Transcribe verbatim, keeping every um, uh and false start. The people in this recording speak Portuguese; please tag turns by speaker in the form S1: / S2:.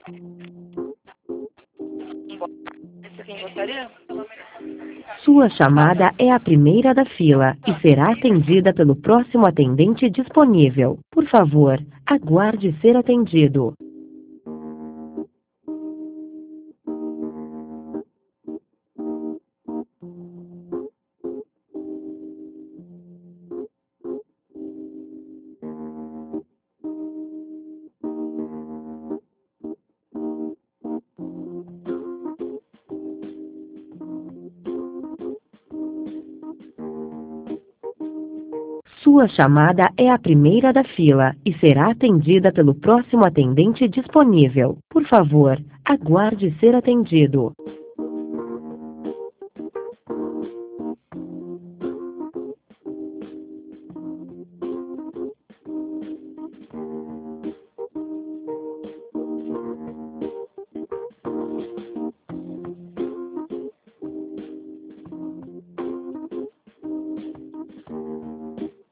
S1: Sim, gostaria?
S2: Sua chamada é a primeira da fila e será atendida pelo próximo atendente disponível. Por favor, aguarde ser atendido. Sua chamada é a primeira da fila e será atendida pelo próximo atendente disponível. Por favor, aguarde ser atendido.